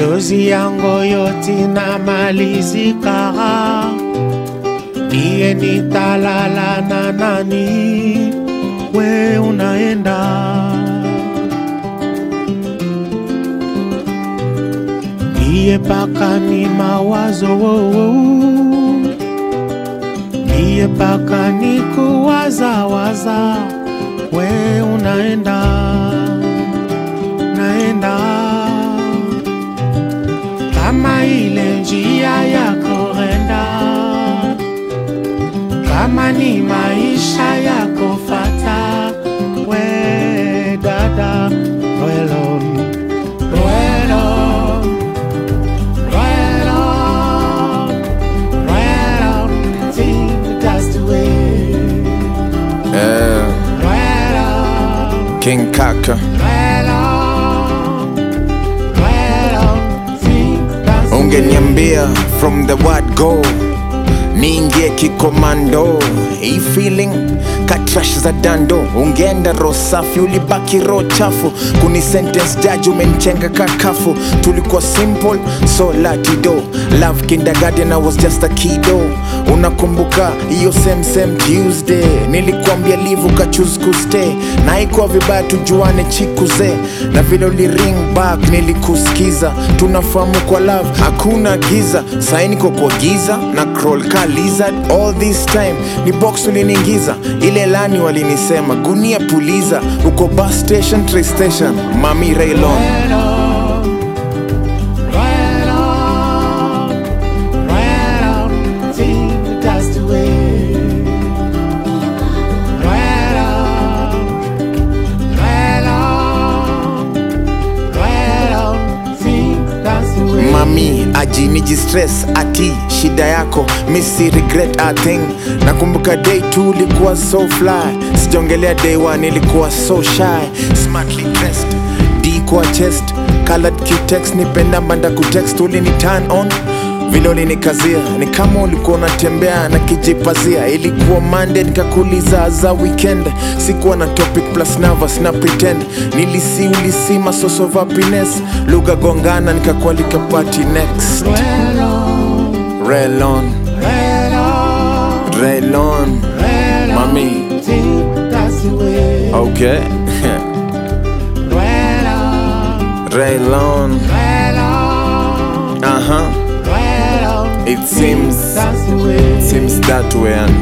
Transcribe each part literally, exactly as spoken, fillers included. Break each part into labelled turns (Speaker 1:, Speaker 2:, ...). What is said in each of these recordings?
Speaker 1: machozi yangu yote na malizika. Niye nitalala na nani? We unaenda. Niye paka ni mawazo, niye paka ni kuwaza waza. We unaenda, naenda. Kama ile njia ya kwenda, kama ni maisha ya kufata. We dada, roll on, roll on, roll on, roll on. Think that's the way.
Speaker 2: Yeah.
Speaker 1: Roll on,
Speaker 2: King Kaka.
Speaker 1: roll on, roll on. Think that's the way.
Speaker 2: Ungeniambia from the word go, niingie kikomando. Hii feeling katrash za dando. Ungeenda roho safi, ulibaki roho chafu. Kuni sentence judge umenchenga kakafu. Tulikuwa simple so latido. Love kindergarten I was just a kiddo. Unakumbuka iyo same same Tuesday nilikuambia leave ukachoose kustay. Na haikuwa vibaya tujuane chikuze. Na vile uli ring back nilikusikiza. Tunafahamu kwa love hakuna giza. Saini kwa kwa giza na crawl ka lizard. All this time ni box uliningiza. Ile lani walinisema gunia puliza. Uko bus station, train station. Mami rail on.
Speaker 1: Roll on, roll on, roll on. Think that's the way. Roll on, roll on, roll on. Think that's the way.
Speaker 2: Mami aji niji stress ati shida yako misi regret a thing. Nakumbuka day two ulikuwa so fly. Sijongelea day one ilikuwa so shy. Smartly dressed, D kwa chest. Colored Q-text nipenda mbanda kutext. Uli ni turn on vile ulinikazia. Ni kama ulikuwa unatembea na kijipazia. Ilikuwa Monday nikakuuliza za weekend. Sikuwa na topic plus nervous na pretend. Nilisi ulisima source of happiness. Lugha gongana nikakualika party next.
Speaker 1: Roll on,
Speaker 2: Rail on,
Speaker 1: roll on,
Speaker 2: rail on.
Speaker 1: roll on.
Speaker 2: Mami.
Speaker 1: Think that's the way.
Speaker 2: Okay.
Speaker 1: Roll on,
Speaker 2: Rail on.
Speaker 1: roll on,
Speaker 2: Uh-huh.
Speaker 1: roll on.
Speaker 2: It seems
Speaker 1: That's the way.
Speaker 2: seems that way and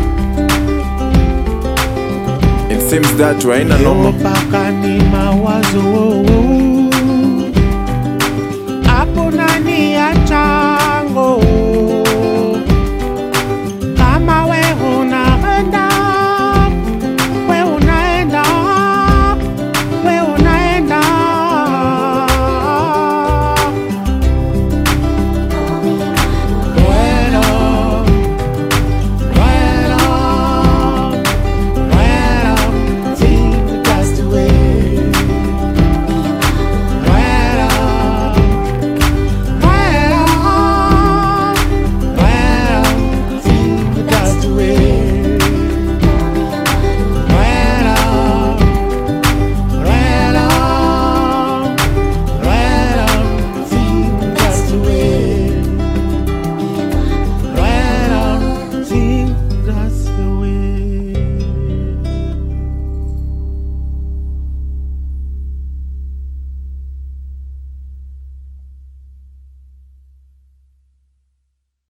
Speaker 2: it seems that way. Ain't a normal.
Speaker 1: Paka ni mawazo,